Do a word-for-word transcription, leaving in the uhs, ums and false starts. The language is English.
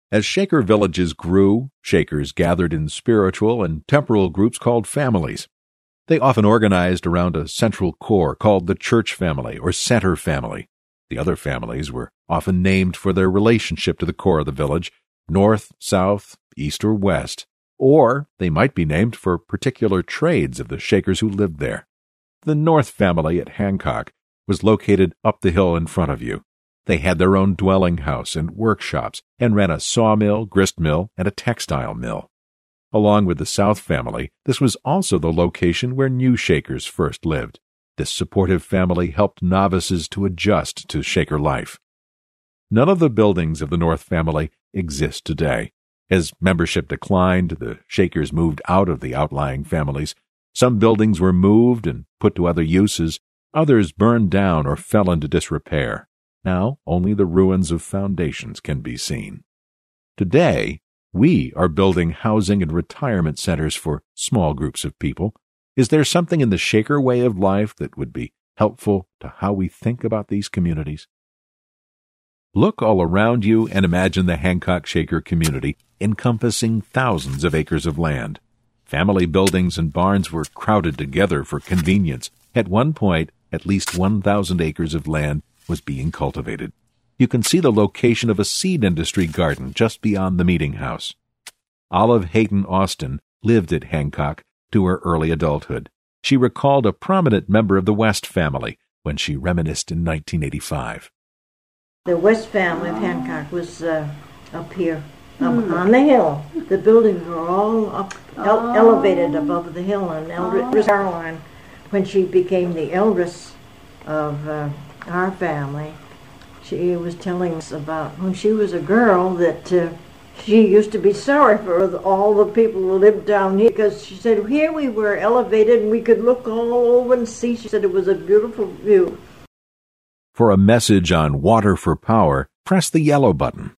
As Shaker villages grew, Shakers gathered in spiritual and temporal groups called families. They often organized around a central core called the church family or center family. The other families were often named for their relationship to the core of the village, north, south, east, or west, or they might be named for particular trades of the Shakers who lived there. The North family at Hancock was located up the hill in front of you. They had their own dwelling house and workshops and ran a sawmill, grist mill, and a textile mill. Along with the South family, this was also the location where new Shakers first lived. This supportive family helped novices to adjust to Shaker life. None of the buildings of the North family exist today. As membership declined, the Shakers moved out of the outlying families. Some buildings were moved and put to other uses. Others burned down or fell into disrepair. Now only the ruins of foundations can be seen. Today, we are building housing and retirement centers for small groups of people. Is there something in the Shaker way of life that would be helpful to how we think about these communities? Look all around you and imagine the Hancock Shaker community encompassing thousands of acres of land. Family buildings and barns were crowded together for convenience. At one point, at least one thousand acres of land was being cultivated. You can see the location of a seed industry garden just beyond the meeting house. Olive Hayden Austin lived at Hancock to her early adulthood. She recalled a prominent member of the West family when she reminisced in nineteen eighty-five. The West family of Hancock was uh, up here, up mm. on the hill. The buildings were all up, ele- elevated above the hill, and Eldris Caroline, when she became the eldest of uh, our family, she was telling us about when she was a girl that uh, she used to be sorry for the, all the people who lived down here, because she said here we were elevated and we could look all over and see. She said it was a beautiful view. For a message on Water for Power, press the yellow button.